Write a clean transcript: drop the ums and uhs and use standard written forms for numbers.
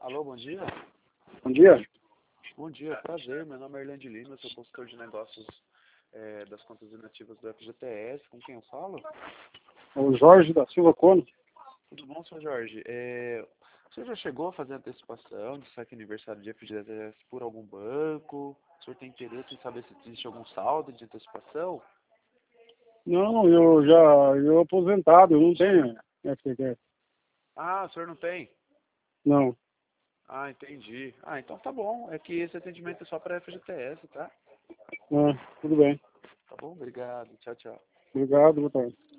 Alô, bom dia. Bom dia. Bom dia, prazer. Meu nome é Erland Lima, eu sou consultor de negócios das contas inativas do FGTS. Com quem eu falo? O Jorge da Silva Cono. Tudo bom, senhor Jorge? O senhor já chegou a fazer antecipação de saque aniversário de FGTS por algum banco? O senhor tem interesse em saber se existe algum saldo de antecipação? Não, eu aposentado, eu não tenho FGTS. Ah, o senhor não tem? Não. Ah, entendi. Ah, então tá bom. É que esse atendimento é só para FGTS, tá? Ah, tudo bem. Tá bom? Obrigado. Tchau, tchau. Obrigado, boa tarde.